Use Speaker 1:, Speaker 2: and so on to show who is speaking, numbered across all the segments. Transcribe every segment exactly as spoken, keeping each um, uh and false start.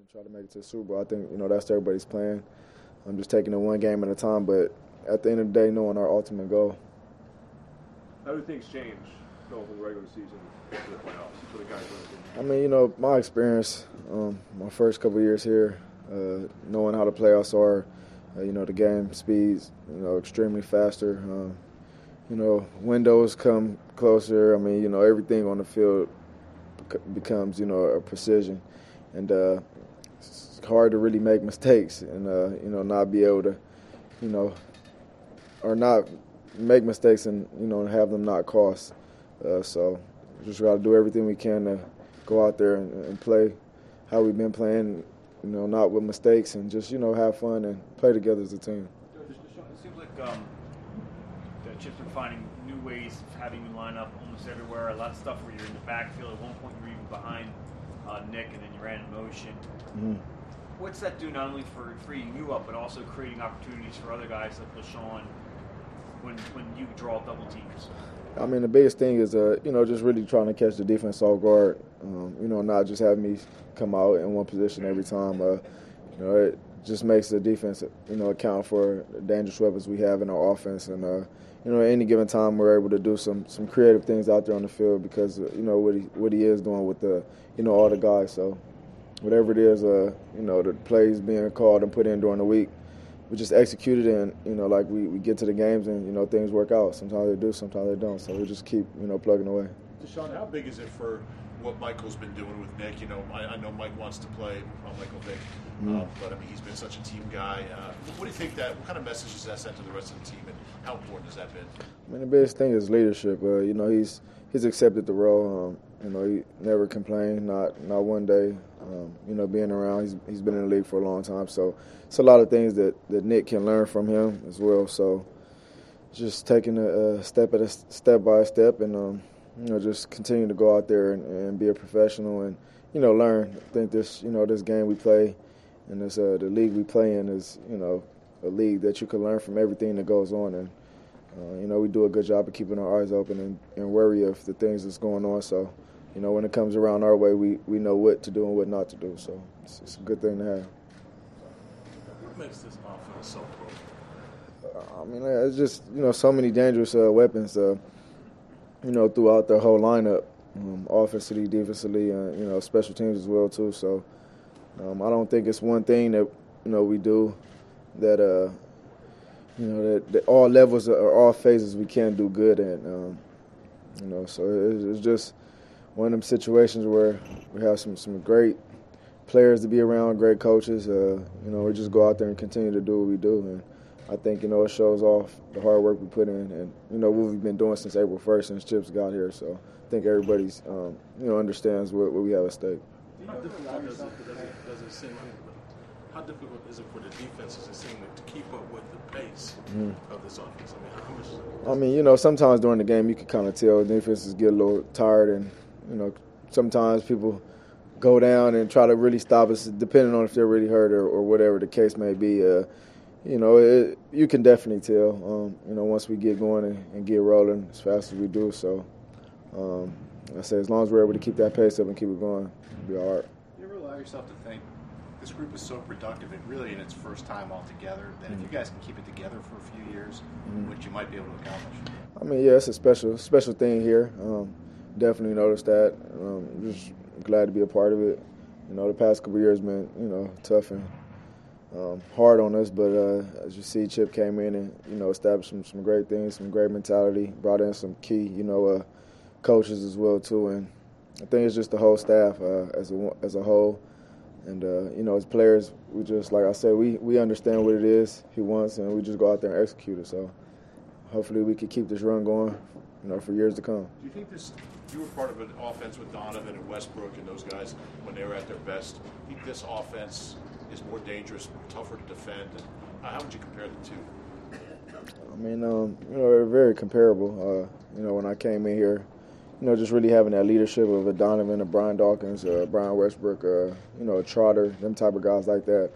Speaker 1: try to make it to the Super Bowl. I think, you know, that's everybody's plan. I'm just taking it one game at a time, but at the end of the day, knowing our ultimate goal.
Speaker 2: How do things change going from the regular season to the playoffs for the guys?
Speaker 1: I mean, you know, my experience, um, my first couple of years here, uh, knowing how the playoffs are, uh, you know, the game speeds, you know, extremely faster. Um, you know, windows come closer. I mean, you know, everything on the field becomes, you know, a precision. And uh, it's hard to really make mistakes and, uh, you know, not be able to, you know, or not make mistakes and, you know, have them not cost. Uh, so we just got to do everything we can to go out there and, and play how we've been playing, you know, not with mistakes, and just, you know, have fun and play together as a team.
Speaker 3: It seems like um, the Chip's been finding new ways of having you line up almost everywhere. A lot of stuff where you're in the backfield. At one point you were even behind uh, Nick, and then you ran in motion. Mm-hmm. What's that do not only for freeing you up, but also creating opportunities for other guys like LeSean when when you draw double teams?
Speaker 1: I mean, the biggest thing is, uh, you know, just really trying to catch the defense off guard. Um, you know, not just having me come out in one position every time. Uh, you know, it just makes the defense, you know, account for the dangerous weapons we have in our offense. And, uh, you know, at any given time we're able to do some some creative things out there on the field because, uh, you know, what he, what he is doing with the, you know, all the guys. So whatever it is, uh, you know, the plays being called and put in during the week, we just execute it, and, you know, like we, we get to the games and, you know, things work out. Sometimes they do, sometimes they don't. So we just keep, you know, plugging away.
Speaker 4: Deshaun, how big is it for what Michael's been doing with Nick? You know, I, I know Mike wants to play, well, Michael Vick, mm-hmm. um, but, I mean, he's been such a team guy. Uh, what do you think that, what kind of message has that sent to the rest of the team, and how important has that been?
Speaker 1: I mean, the biggest thing is leadership. Uh, you know, he's he's accepted the role. Um, you know, he never complained, not not one day. Um, you know, being around, he's he's been in the league for a long time. So it's a lot of things that, that Nick can learn from him as well. So just taking a, a step at a step by step, and um, you know, just continue to go out there and, and be a professional and, you know, learn. I think this, you know, this game we play and this uh, the league we play in is, you know, a league that you can learn from everything that goes on. And uh, you know, we do a good job of keeping our eyes open and, and wary of the things that's going on. So, you know, when it comes around our way, we, we know what to do and what not to do. So it's, it's a good thing to have.
Speaker 5: What makes this offense so pro?
Speaker 1: Uh, I mean, it's just, you know, so many dangerous uh, weapons, uh, you know, throughout the whole lineup, um, offensively, defensively, uh, you know, special teams as well, too. So um, I don't think it's one thing that, you know, we do that, uh, you know, that, that all levels or all phases we can do good at. Um, you know, so it's, it's just one of them situations where we have some, some great players to be around, great coaches. Uh, you know, we just go out there and continue to do what we do. And I think, you know, it shows off the hard work we put in and, you know, what we've been doing since April first, since Chips got here. So I think everybody's, um, you know, understands what, what we have at stake.
Speaker 5: How difficult does it, does it, does it seem like, how difficult is it for the defenses, it seems like, to keep up with the pace mm-hmm. of this offense? I mean, how much?
Speaker 1: I mean, you know, sometimes during the game you can kind of tell defenses get a little tired, and, you know, sometimes people go down and try to really stop us, depending on if they're really hurt or, or whatever the case may be. Uh, you know, it, you can definitely tell, um, you know, once we get going and, and get rolling as fast as we do. So, um, I say as long as we're able to keep that pace up and keep it going, it'll be all right.
Speaker 6: You ever allow yourself to think, this group is so productive, it really in its first time all together, that mm-hmm. if you guys can keep it together for a few years, mm-hmm. what you might be able to accomplish?
Speaker 1: I mean, yeah, it's a special special thing here. Um, definitely noticed that. Um, just glad to be a part of it. You know, the past couple of years been, you know, tough and um, hard on us, but uh, as you see, Chip came in and, you know, established some, some great things, some great mentality, brought in some key, you know, uh, coaches as well, too. And I think it's just the whole staff uh, as a, as a whole. And, uh, you know, as players, we just, like I said, we, we understand what it is he wants, and we just go out there and execute it. So hopefully we can keep this run going, you know, for years to come.
Speaker 4: Do you think this, you were part of an offense with Donovan and Westbrook and those guys when they were at their best. Do you think this offense is more dangerous, tougher to defend? And how would you compare the two?
Speaker 1: I mean, um, you know, they're very comparable. Uh, you know, when I came in here, you know, just really having that leadership of a Donovan, a Brian Dawkins, uh, Brian Westbrook, uh, you know, a Trotter, them type of guys like that.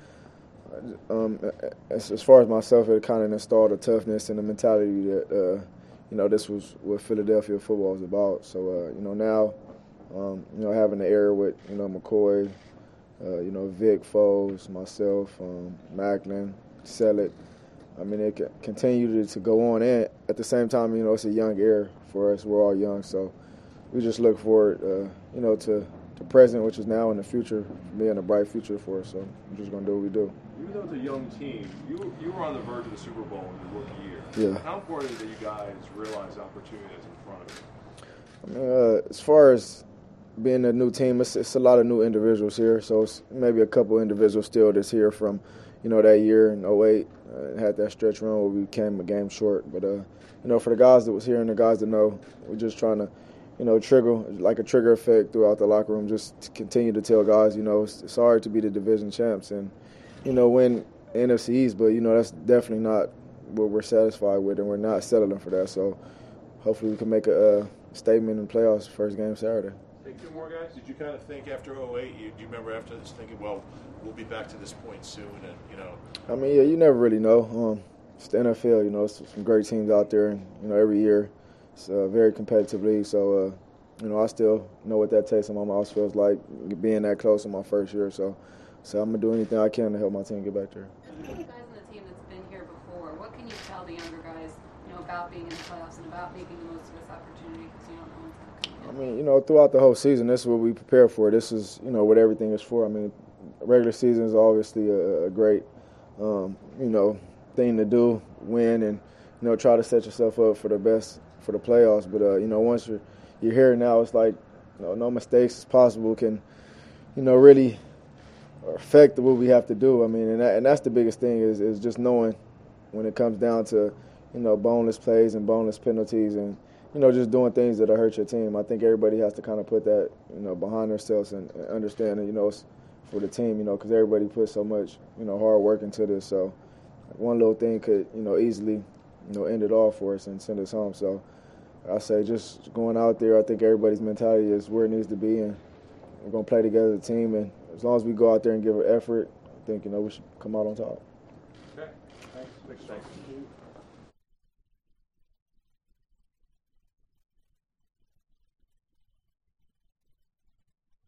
Speaker 1: Um, as, as far as myself, it kind of installed a toughness and a mentality that, uh, you know, this was what Philadelphia football is about. So, uh, you know, now, um, you know, having the era with, you know, McCoy, Uh, you know, Vic, Foles, myself, um, Macklin, Sellett. I mean, it continued to go on, and at the same time, you know, it's a young era for us. We're all young, so we just look forward, uh, you know, to the present, which is now, and the future being a bright future for us. So we're just gonna do what we do.
Speaker 2: Even though it's a young team, you you were on the verge of the Super Bowl in your rookie year.
Speaker 1: Yeah.
Speaker 2: How important is it that you guys realize the opportunity that's in front of you?
Speaker 1: I mean, uh, as far as being a new team, it's, it's a lot of new individuals here. So it's maybe a couple individuals still that's here from, you know, that year in oh eight. Uh, had that stretch run where we came a game short. But, uh, you know, for the guys that was here and the guys that know, we're just trying to, you know, trigger, like a trigger effect throughout the locker room, just to continue to tell guys, you know, it's, it's hard to be the division champs and, you know, win N F C East, but, you know, that's definitely not what we're satisfied with, and we're not settling for that. So hopefully we can make a, a statement in playoffs first game Saturday.
Speaker 2: Hey, two more guys.
Speaker 4: Did you kind of think after oh eight, you, do you remember after this thinking, well, we'll be back to this point soon, and, you know?
Speaker 1: I mean, yeah, you never really know. Um, it's the N F L, you know, it's some great teams out there, and, you know, every year it's a very competitive league. So, uh, you know, I still know what that taste in my mouth feels like, being that close in my first year. So, so I'm going to do anything I can to help my team get back there.
Speaker 7: As the guys on the team that's been here before, what can you tell the younger guys, you know, about being in the playoffs and about making the most of this opportunity, because you don't know when's going to come?
Speaker 1: I mean, you know, throughout the whole season, this is what we prepare for. This is, you know, what everything is for. I mean, regular season is obviously a, a great, um, you know, thing to do, win, and, you know, try to set yourself up for the best for the playoffs. But, uh, you know, once you're, you're here now, it's like, you know, no mistakes as possible can, you know, really affect what we have to do. I mean, and, that, and that's the biggest thing is, is just knowing when it comes down to, you know, boneless plays and boneless penalties and, you know, just doing things that'll hurt your team. I think everybody has to kind of put that, you know, behind themselves and, and understand that, you know, it's for the team, you know, because everybody puts so much, you know, hard work into this. So one little thing could, you know, easily, you know, end it all for us and send us home. So I say just going out there, I think everybody's mentality is where it needs to be, and we're going to play together as a team. And as long as we go out there and give an effort, I think, you know, we should come out on top.
Speaker 2: Okay. Thanks. Thanks. Thanks.